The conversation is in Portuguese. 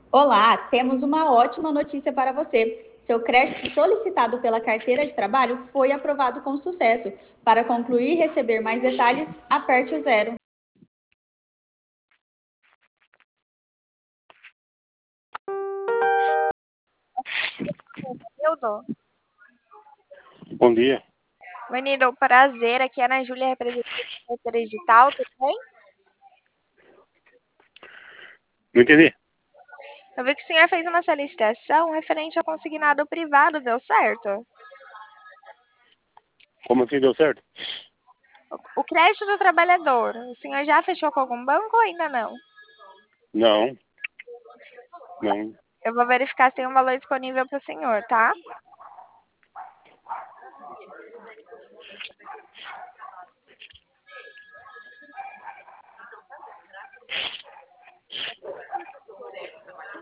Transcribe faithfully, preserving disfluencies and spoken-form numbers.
Olá, temos uma ótima notícia para você. Seu crédito solicitado pela carteira de trabalho foi aprovado com sucesso. Para concluir e receber mais detalhes, aperte o zero. Hildo. Bom dia. Menino, prazer. Aqui é a Ana Júlia, representante da carteira digital, tudo bem? Não entendi. Eu vi que o senhor fez uma solicitação referente ao consignado privado, deu certo? Como assim deu certo? O crédito do trabalhador, o senhor já fechou com algum banco ou ainda não? Não. Não. Eu vou verificar se tem um valor disponível para o senhor, tá?